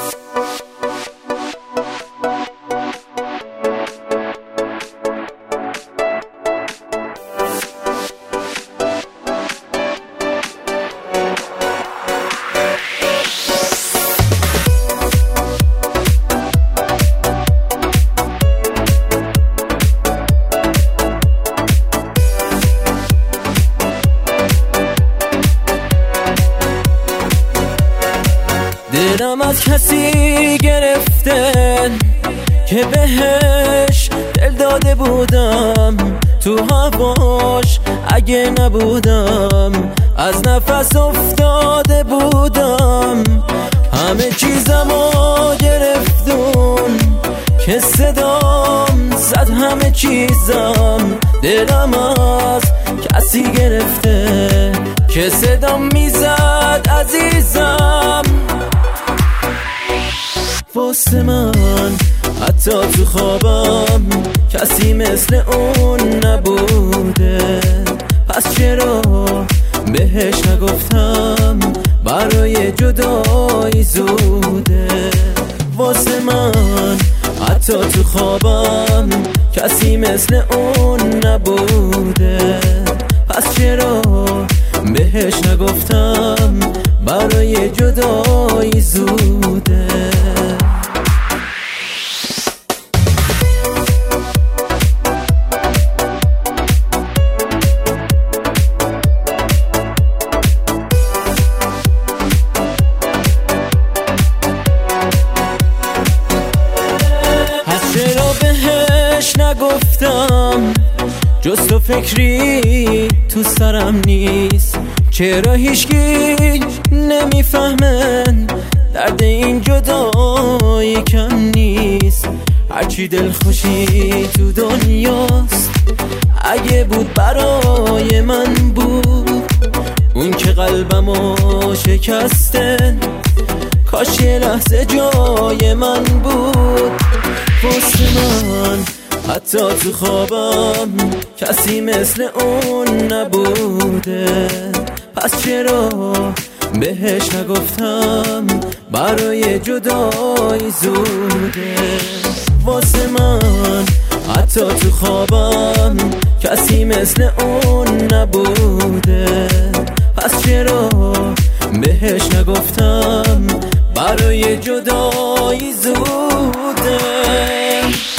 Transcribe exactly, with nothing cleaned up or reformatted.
دلم از کسی گرفته که بهش دل داده بودم، تو هواش اگه نبودم از نفس افتاده بودم. همه چیزمو گرفتون که صدام زد، همه چیزم دلم از کسی گرفته که صدام میزد عزیزم. واسه من حتی تو خوابم کسی مثل اون نبوده، پس چرا بهش نگفتم برای جدایی زوده. واسه من حتی تو خوابم کسی مثل اون نبوده، پس چرا بهش نگفتم برای جدایی زوده. چرا بهش نگفتم جز تو فکری تو سرم نیست؟ چرا هیچکی نمیفهمن درد این جدایی کم نیست؟ هرچی دل خوشی تو دنیاست اگه بود برای من بود، اون که قلبمو شکسته کاش یه لحظه جای من بود. واسه من حتی تو خوابم کسی مثل اون نبوده، پس چرا بهش نگفتم برای جدایی زوده. واسه من حتی تو خوابم کسی مثل اون نبوده، پس چرا بهش نگفتم برای جدایی زوده.